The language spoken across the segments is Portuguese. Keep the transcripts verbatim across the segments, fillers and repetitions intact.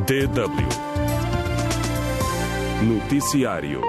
D W Noticiário.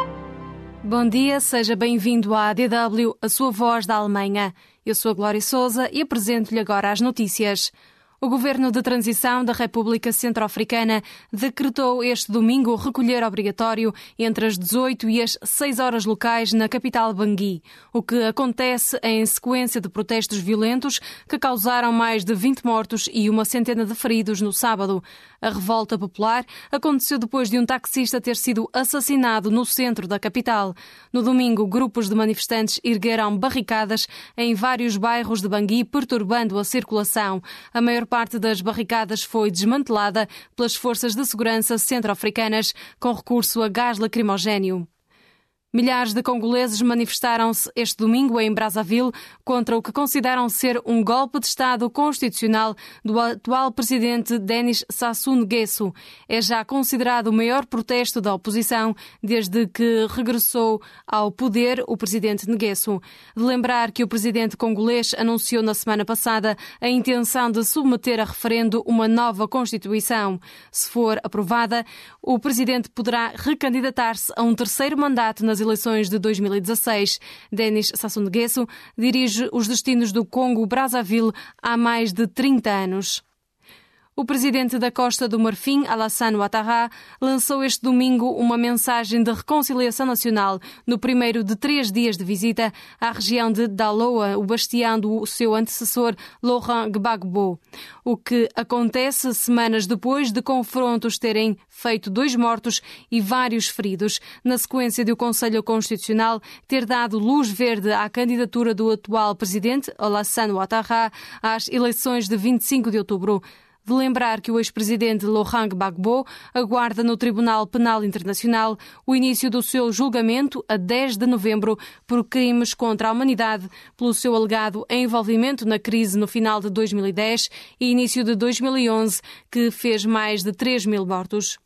Bom dia, seja bem-vindo à D W, a sua voz da Alemanha. Eu sou a Glória Sousa e apresento-lhe agora as notícias. O Governo de Transição da República Centro-Africana decretou este domingo recolher obrigatório entre as dezoito e as seis horas locais na capital Bangui, o que acontece em sequência de protestos violentos que causaram mais de vinte mortos e uma centena de feridos no sábado. A revolta popular aconteceu depois de um taxista ter sido assassinado no centro da capital. No domingo, grupos de manifestantes ergueram barricadas em vários bairros de Bangui, perturbando a circulação. A maior parte das barricadas foi desmantelada pelas forças de segurança centro-africanas com recurso a gás lacrimogéneo. Milhares de congoleses manifestaram-se este domingo em Brazzaville contra o que consideram ser um golpe de Estado constitucional do atual presidente Denis Sassou Nguesso. É já considerado o maior protesto da oposição desde que regressou ao poder o presidente Nguesso. De lembrar que o presidente congolês anunciou na semana passada a intenção de submeter a referendo uma nova Constituição. Se for aprovada, o presidente poderá recandidatar-se a um terceiro mandato nas eleições de dois mil e dezasseis. Denis Sassou Nguesso dirige os destinos do Congo-Brazzaville há mais de trinta anos. O presidente da Costa do Marfim, Alassane Ouattara, lançou este domingo uma mensagem de reconciliação nacional no primeiro de três dias de visita à região de Daloa, o bastião do seu antecessor Laurent Gbagbo. O que acontece semanas depois de confrontos terem feito dois mortos e vários feridos, na sequência de o Conselho Constitucional ter dado luz verde à candidatura do atual presidente, Alassane Ouattara, às eleições de vinte e cinco de outubro. De lembrar que o ex-presidente Laurent Gbagbo aguarda no Tribunal Penal Internacional o início do seu julgamento a dez de novembro por crimes contra a humanidade, pelo seu alegado envolvimento na crise no final de dois mil e dez e início de dois mil e onze, que fez mais de três mil mortos.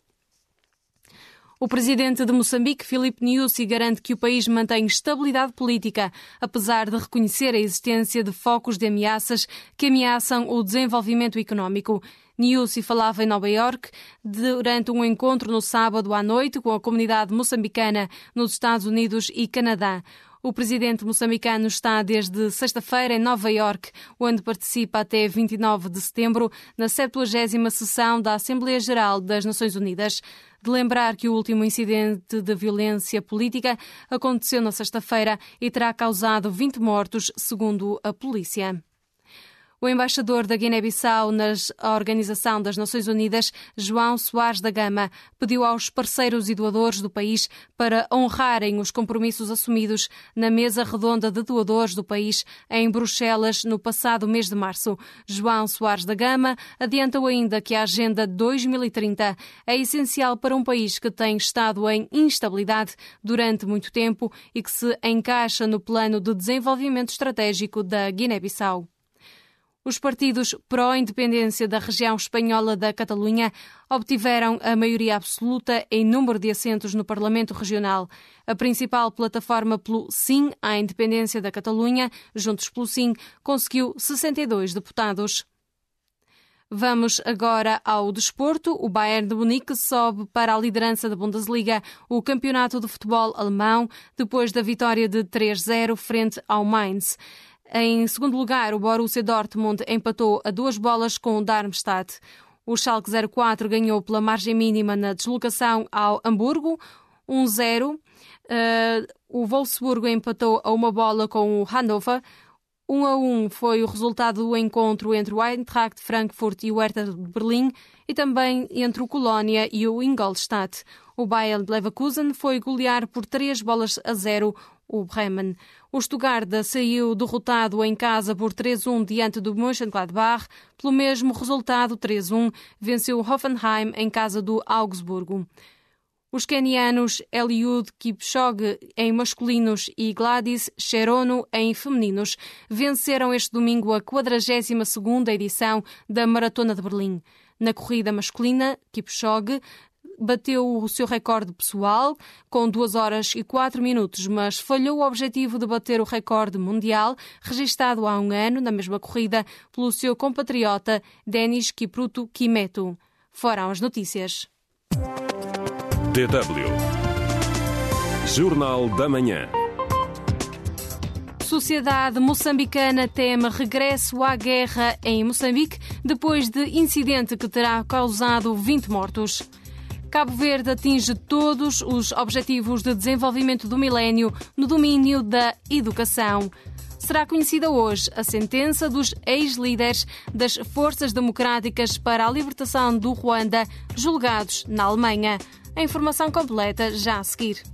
O presidente de Moçambique, Filipe Nyusi, garante que o país mantém estabilidade política, apesar de reconhecer a existência de focos de ameaças que ameaçam o desenvolvimento económico. Nyusi falava em Nova Iorque durante um encontro no sábado à noite com a comunidade moçambicana nos Estados Unidos e Canadá. O presidente moçambicano está desde sexta-feira em Nova Iorque, onde participa até vinte e nove de setembro na septuagésima sessão da Assembleia Geral das Nações Unidas. De lembrar que o último incidente de violência política aconteceu na sexta-feira e terá causado vinte mortos, segundo a polícia. O embaixador da Guiné-Bissau na Organização das Nações Unidas, João Soares da Gama, pediu aos parceiros e doadores do país para honrarem os compromissos assumidos na mesa redonda de doadores do país em Bruxelas no passado mês de março. João Soares da Gama adiantou ainda que a Agenda dois mil e trinta é essencial para um país que tem estado em instabilidade durante muito tempo e que se encaixa no plano de desenvolvimento estratégico da Guiné-Bissau. Os partidos pró-independência da região espanhola da Catalunha obtiveram a maioria absoluta em número de assentos no Parlamento Regional. A principal plataforma pelo Sim à independência da Catalunha, Juntos pelo Sim, conseguiu sessenta e dois deputados. Vamos agora ao desporto. O Bayern de Munique sobe para a liderança da Bundesliga, o campeonato de futebol alemão, depois da vitória de três a zero frente ao Mainz. Em segundo lugar, o Borussia Dortmund empatou a duas bolas com o Darmstadt. O Schalke zero quatro ganhou pela margem mínima na deslocação ao Hamburgo, um a zero. Uh, o Wolfsburgo empatou a uma bola com o Hannover. um a um foi o resultado do encontro entre o Eintracht Frankfurt e o Hertha de Berlim e também entre o Colónia e o Ingolstadt. O Bayer Leverkusen foi golear por três bolas a zero o Bremen. O Stuttgart saiu derrotado em casa por três a um diante do Mönchengladbach. Pelo mesmo resultado, três a um, venceu o Hoffenheim em casa do Augsburgo. Os quenianos Eliud Kipchoge em masculinos e Gladys Cherono em femininos venceram este domingo a quadragésima segunda edição da Maratona de Berlim. Na corrida masculina, Kipchoge bateu o seu recorde pessoal com duas horas e quatro minutos, mas falhou o objetivo de bater o recorde mundial registado há um ano na mesma corrida pelo seu compatriota Denis Kipruto Kimeto. foram as notícias. D W Jornal da Manhã. Sociedade moçambicana teme regresso à guerra em Moçambique depois de incidente que terá causado vinte mortos. Cabo Verde atinge todos os objetivos de desenvolvimento do milénio no domínio da educação. Será conhecida hoje a sentença dos ex-líderes das Forças Democráticas para a Libertação do Ruanda, julgados na Alemanha. A informação completa já a seguir.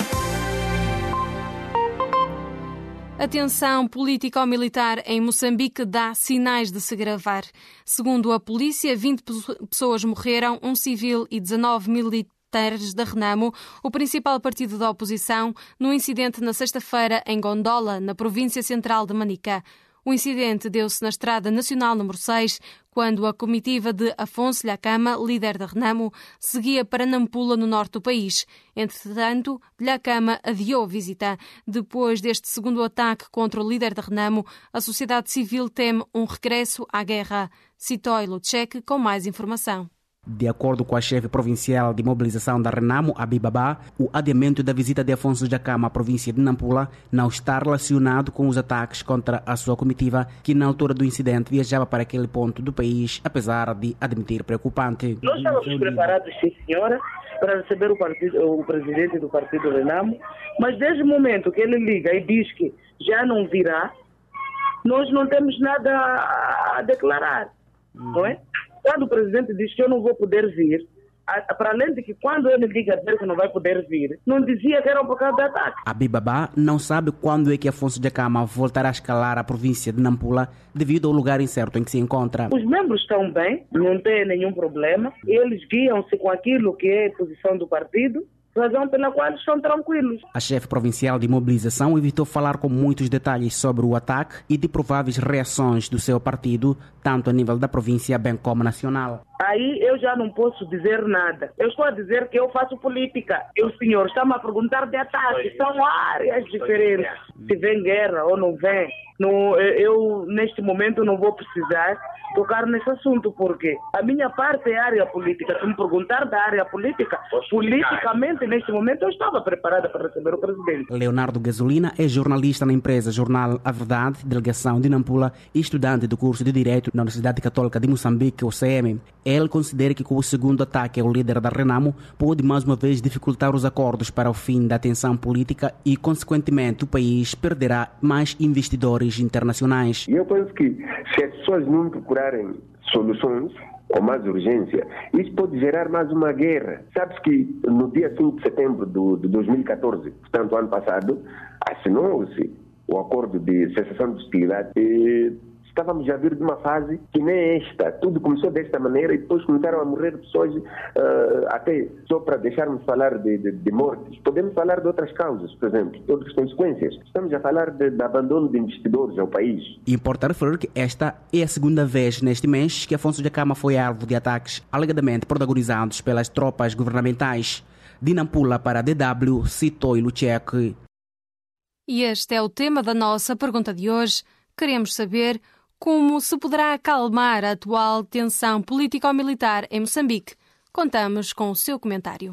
A tensão político-militar em Moçambique dá sinais de se agravar. Segundo a polícia, vinte pessoas morreram, um civil e dezanove militares da Renamo, o principal partido da oposição, num incidente na sexta-feira em Gondola, na província central de Manica. O incidente deu-se na Estrada Nacional número seis, quando a comitiva de Afonso Dhlakama, líder da Renamo, seguia para Nampula, no norte do país. Entretanto, Dhlakama adiou a visita. Depois deste segundo ataque contra o líder da Renamo, a sociedade civil teme um regresso à guerra. Citói Lutchek com mais informação. De acordo com a chefe provincial de mobilização da Renamo, Abibaba, o adiamento da visita de Afonso Dhlakama à província de Nampula não está relacionado com os ataques contra a sua comitiva, que na altura do incidente viajava para aquele ponto do país, apesar de admitir preocupante. Nós estávamos preparados, sim senhora, para receber o, partido, o presidente do partido Renamo, mas desde o momento que ele liga e diz que já não virá, nós não temos nada a declarar, uhum. não é? Quando o presidente diz que eu não vou poder vir, para além de que quando ele diga que não vai poder vir, não dizia que era por causa do ataque. A Bibabá não sabe quando é que Afonso Dhlakama voltará a escalar a província de Nampula devido ao lugar incerto em que se encontra. Os membros estão bem, não tem nenhum problema. Eles guiam-se com aquilo que é a posição do partido, razão pela qual estão tranquilos. A chefe provincial de mobilização evitou falar com muitos detalhes sobre o ataque e de prováveis reações do seu partido, tanto a nível da província bem como nacional. Aí eu já não posso dizer nada. Eu estou a dizer que eu faço política. E o senhor está-me a perguntar de ataque. São áreas diferentes. Se vem guerra ou não vem, não, eu neste momento não vou precisar tocar nesse assunto, porque a minha parte é área política. Se me perguntar da área política, politicamente neste momento eu estava preparada para receber o presidente. Leonardo Gasolina é jornalista na empresa Jornal A Verdade, delegação de Nampula, e estudante do curso de Direito na Universidade Católica de Moçambique, U C M. Ele considera que com o segundo ataque ao líder da Renamo pode mais uma vez dificultar os acordos para o fim da tensão política e, consequentemente, o país perderá mais investidores internacionais. E eu penso que se as pessoas não procurarem soluções com mais urgência, isso pode gerar mais uma guerra. Sabes que no dia cinco de setembro de, de dois mil e catorze, portanto, ano passado, assinou-se o acordo de cessação de hostilidade e estávamos a vir de uma fase que nem esta. Tudo começou desta maneira e depois começaram a morrer pessoas, uh, até só para deixarmos falar de, de, de mortes. Podemos falar de outras causas, por exemplo, de outras consequências. Estamos a falar de, de abandono de investidores ao país. Importa referir que esta é a segunda vez neste mês que Afonso Dhlakama foi alvo de ataques alegadamente protagonizados pelas tropas governamentais. De Nampula para a D W, Citói Lutchek. E este é o tema da nossa pergunta de hoje. Queremos saber como se poderá acalmar a atual tensão político-militar em Moçambique. Contamos com o seu comentário.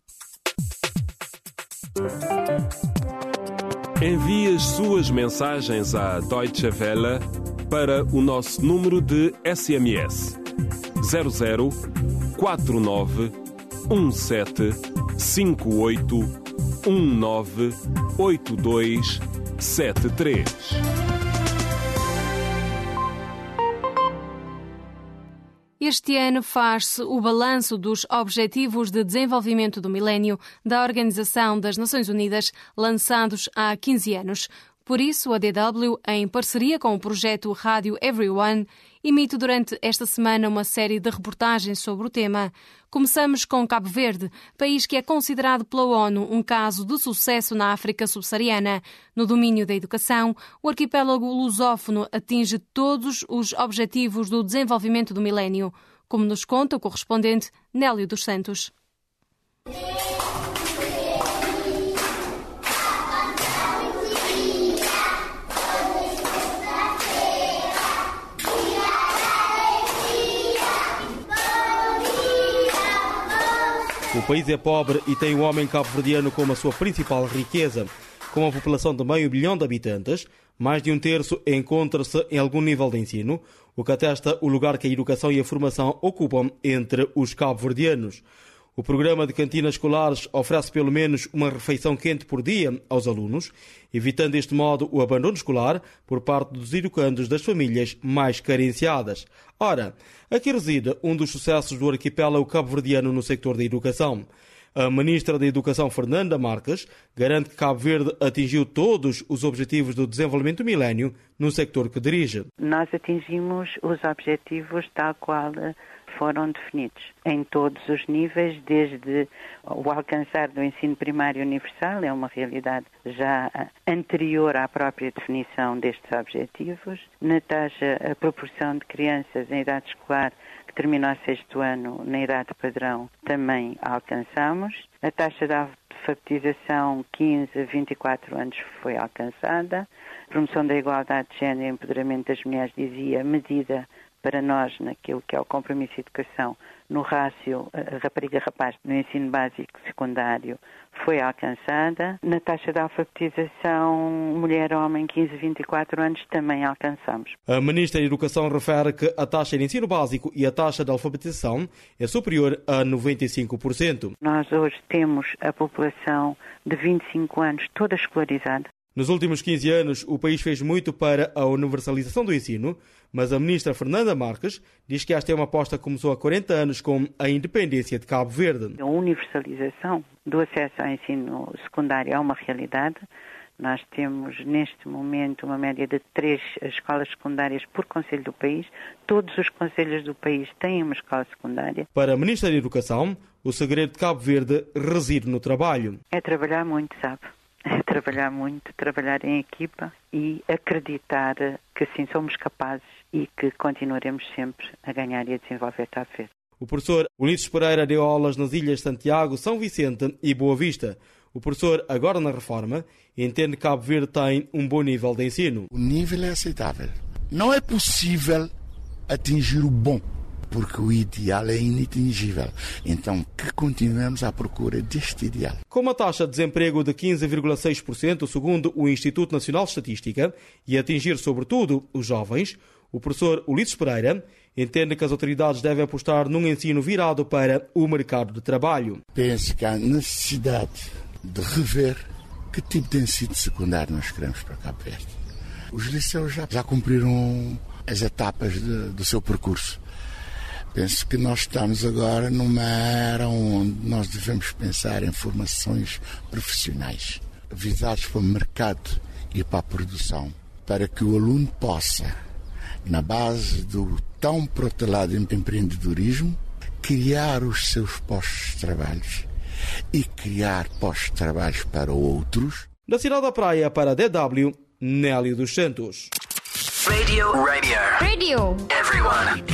Envie as suas mensagens à Deutsche Welle para o nosso número de S M S zero zero quatro nove um sete cinco oito um nove oito dois sete três. Este ano faz-se o balanço dos Objetivos de Desenvolvimento do Milénio da Organização das Nações Unidas, lançados há quinze anos. Por isso, a D W, em parceria com o projeto Rádio Everyone, emite durante esta semana uma série de reportagens sobre o tema. Começamos com Cabo Verde, país que é considerado pela ONU um caso de sucesso na África subsaariana. No domínio da educação, o arquipélago lusófono atinge todos os objetivos do desenvolvimento do milénio, como nos conta o correspondente Nélio dos Santos. O país é pobre e tem o homem cabo-verdiano como a sua principal riqueza. Com uma população de meio bilhão de habitantes, mais de um terço encontra-se em algum nível de ensino, o que atesta o lugar que a educação e a formação ocupam entre os cabo-verdianos. O programa de cantinas escolares oferece pelo menos uma refeição quente por dia aos alunos, evitando deste modo o abandono escolar por parte dos educandos das famílias mais carenciadas. Ora, aqui reside um dos sucessos do arquipélago cabo-verdiano no sector da educação. A Ministra da Educação, Fernanda Marques, garante que Cabo Verde atingiu todos os objetivos do desenvolvimento do milénio no sector que dirige. Nós atingimos os objetivos tal qual foram definidos em todos os níveis, desde o alcançar do ensino primário universal, é uma realidade já anterior à própria definição destes objetivos. Na taxa, a proporção de crianças em idade escolar que terminou o sexto ano na idade padrão também alcançamos. A taxa de alfabetização quinze a vinte e quatro anos foi alcançada. A promoção da igualdade de género e empoderamento das mulheres, dizia, medida para nós naquilo que é o compromisso de educação, no rácio rapariga-rapaz no ensino básico secundário, foi alcançada. Na taxa de alfabetização mulher-homem quinze a vinte e quatro anos também alcançamos. A Ministra da Educação refere que a taxa de ensino básico e a taxa de alfabetização é superior a noventa e cinco por cento. Nós hoje temos a população de vinte e cinco anos toda escolarizada. Nos últimos quinze anos, o país fez muito para a universalização do ensino, mas a Ministra Fernanda Marques diz que esta é uma aposta que começou há quarenta anos com a independência de Cabo Verde. A universalização do acesso ao ensino secundário é uma realidade. Nós temos, neste momento, uma média de três escolas secundárias por concelho do país. Todos os concelhos do país têm uma escola secundária. Para a Ministra da Educação, o segredo de Cabo Verde reside no trabalho. É trabalhar muito, sabe? É trabalhar muito, trabalhar em equipa e acreditar que sim somos capazes e que continuaremos sempre a ganhar e a desenvolver Cabo Verde. O professor Ulisses Pereira deu aulas nas ilhas de Santiago, São Vicente e Boa Vista. O professor, agora na reforma, entende que Cabo Verde tem um bom nível de ensino. O nível é aceitável. Não é possível atingir o bom, porque o ideal é inatingível. Então, que continuemos à procura deste ideal. Com uma taxa de desemprego de quinze vírgula seis por cento, segundo o Instituto Nacional de Estatística, e atingir sobretudo os jovens, o professor Ulisses Pereira entende que as autoridades devem apostar num ensino virado para o mercado de trabalho. Penso que há necessidade de rever que tipo de ensino secundário nós queremos para Cabo Verde. Os liceus já, já cumpriram as etapas de, do seu percurso. Penso que nós estamos agora numa era onde nós devemos pensar em formações profissionais, visadas para o mercado e para a produção, para que o aluno possa, na base do tão protelado empreendedorismo, criar os seus postos de trabalho e criar postos de trabalho para outros. Da cidade da Praia para a D W, Nélio dos Santos. Radio. Radio. Radio. Everyone.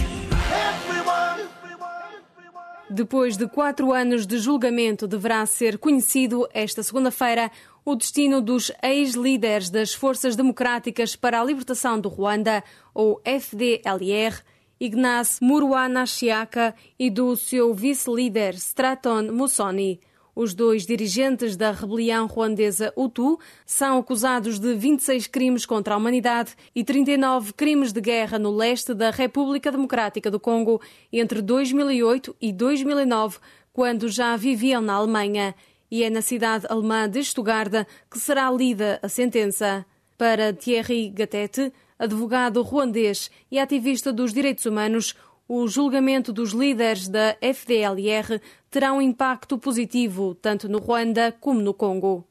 Depois de quatro anos de julgamento, deverá ser conhecido esta segunda-feira o destino dos ex-líderes das Forças Democráticas para a Libertação do Ruanda, ou F D L R, Ignace Muruanachiaka, e do seu vice-líder Straton Musoni. Os dois dirigentes da rebelião ruandesa Hutu são acusados de vinte e seis crimes contra a humanidade e trinta e nove crimes de guerra no leste da República Democrática do Congo entre dois mil e oito e dois mil e nove, quando já viviam na Alemanha. E é na cidade alemã de Stuttgart que será lida a sentença. Para Thierry Gatete, advogado ruandês e ativista dos direitos humanos, o julgamento dos líderes da F D L R terá um impacto positivo tanto no Ruanda como no Congo.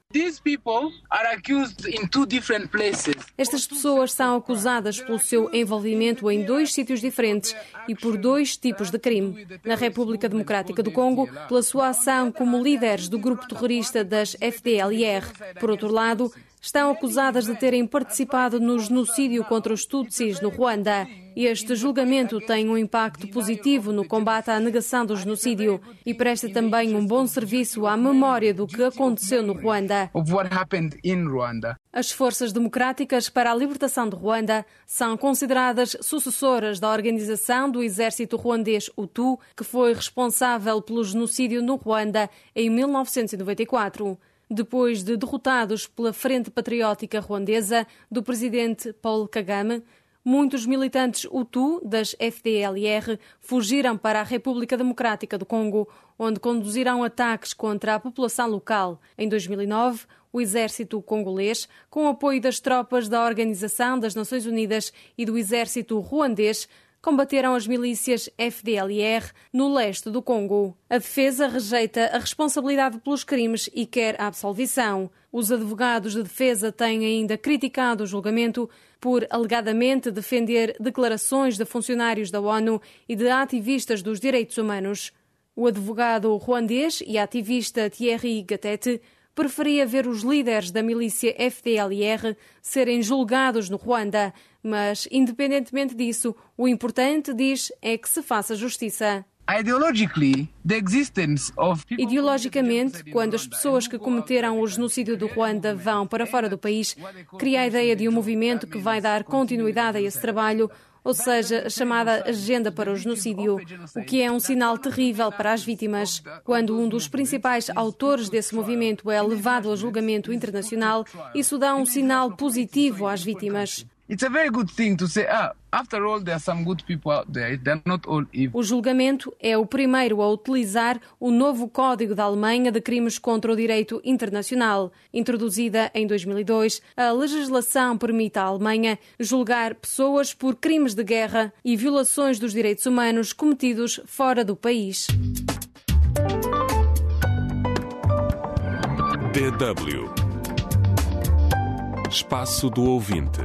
Estas pessoas são acusadas pelo seu envolvimento em dois sítios diferentes e por dois tipos de crime. Na República Democrática do Congo, pela sua ação como líderes do grupo terrorista das F D L R. Por outro lado, estão acusadas de terem participado no genocídio contra os Tutsis no Ruanda. Este julgamento tem um impacto positivo no combate à negação do genocídio e presta também um bom serviço à memória do que aconteceu no Ruanda. As Forças Democráticas para a Libertação de Ruanda são consideradas sucessoras da organização do exército ruandês Hutu, que foi responsável pelo genocídio no Ruanda em mil novecentos e noventa e quatro. Depois de derrotados pela Frente Patriótica Ruandesa do presidente Paul Kagame, muitos militantes Hutu das F D L R fugiram para a República Democrática do Congo, onde conduziram ataques contra a população local. Em dois mil e nove, o exército congolês, com o apoio das tropas da Organização das Nações Unidas e do exército ruandês, combateram as milícias F D L R no leste do Congo. A defesa rejeita a responsabilidade pelos crimes e quer a absolvição. Os advogados de defesa têm ainda criticado o julgamento por alegadamente defender declarações de funcionários da ONU e de ativistas dos direitos humanos. O advogado ruandês e ativista Thierry Gatete preferia ver os líderes da milícia F D L R serem julgados no Ruanda, mas, independentemente disso, o importante, diz, é que se faça justiça. Ideologicamente, quando as pessoas que cometeram o genocídio do Ruanda vão para fora do país, cria a ideia de um movimento que vai dar continuidade a esse trabalho, ou seja, a chamada Agenda para o Genocídio, o que é um sinal terrível para as vítimas. Quando um dos principais autores desse movimento é levado a julgamento internacional, isso dá um sinal positivo às vítimas. O julgamento é o primeiro a utilizar o novo Código da Alemanha de Crimes contra o Direito Internacional. Introduzida em dois mil e dois, a legislação permite à Alemanha julgar pessoas por crimes de guerra e violações dos direitos humanos cometidos fora do país. D W Espaço do Ouvinte.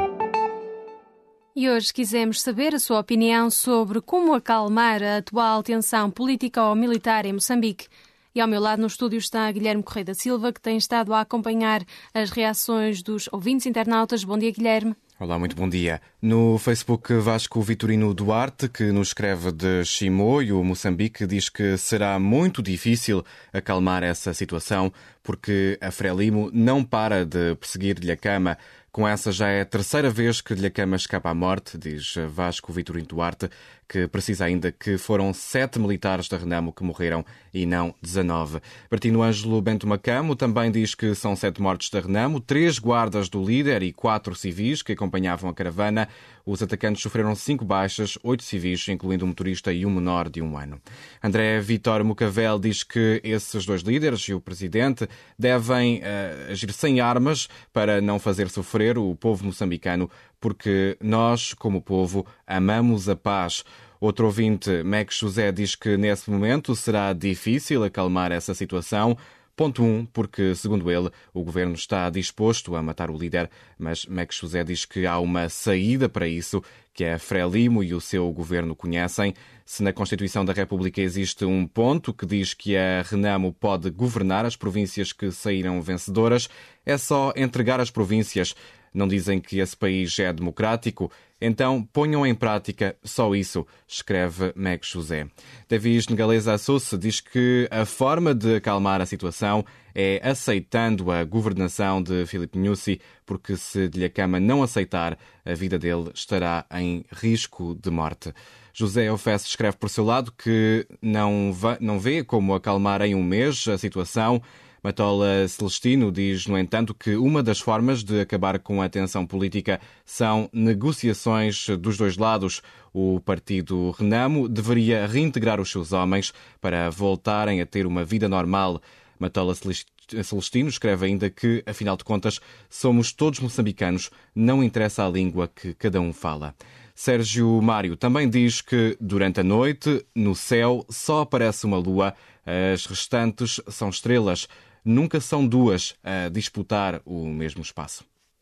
E hoje quisemos saber a sua opinião sobre como acalmar a atual tensão política ou militar em Moçambique. E ao meu lado no estúdio está Guilherme Correia da Silva, que tem estado a acompanhar as reações dos ouvintes internautas. Bom dia, Guilherme. Olá, muito bom dia. No Facebook, Vasco Vitorino Duarte, que nos escreve de Chimoio, Moçambique, diz que será muito difícil acalmar essa situação porque a Frelimo não para de perseguir Dhlakama. Com essa já é a terceira vez que Dhlakama escapa à morte, diz Vasco Vitorino Duarte, que precisa ainda que foram sete militares da Renamo que morreram e não dezanove. Bertino Ângelo Bento Macamo também diz que são sete mortes da Renamo, três guardas do líder e quatro civis que acompanhavam a caravana. Os atacantes sofreram cinco baixas, oito civis, incluindo um motorista e um menor de um ano. André Vitor Mucavel diz que esses dois líderes e o presidente devem uh, agir sem armas para não fazer sofrer o povo moçambicano, porque nós, como povo, amamos a paz. Outro ouvinte, Max José, diz que nesse momento será difícil acalmar essa situação. Ponto um, porque, segundo ele, o governo está disposto a matar o líder, mas Max José diz que há uma saída para isso, que a Frelimo e o seu governo conhecem. Se na Constituição da República existe um ponto que diz que a Renamo pode governar as províncias que saíram vencedoras, é só entregar as províncias. Não dizem que esse país é democrático? Então ponham em prática só isso, escreve Max José. Davis Negaleza Assusse diz que a forma de acalmar a situação é aceitando a governação de Filipe Nyusi, porque se Dhlakama não aceitar, a vida dele estará em risco de morte. José Ofesse escreve por seu lado que não, va- não vê como acalmar em um mês a situação. Matola Celestino diz, no entanto, que uma das formas de acabar com a tensão política são negociações dos dois lados. O partido Renamo deveria reintegrar os seus homens para voltarem a ter uma vida normal. Matola Celestino escreve ainda que, afinal de contas, somos todos moçambicanos, não interessa a língua que cada um fala. Sérgio Mário também diz que, durante a noite, no céu, só aparece uma lua, as restantes são estrelas. Nunca são duas a disputar o mesmo espaço.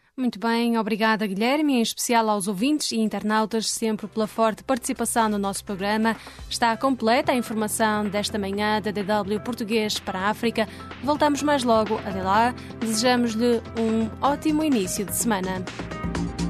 Muito bem, obrigada Guilherme, em especial aos ouvintes e internautas, sempre pela forte participação no nosso programa. Está completa a informação desta manhã da D W Português para a África. Voltamos mais logo. Até lá, desejamos-lhe um ótimo início de semana.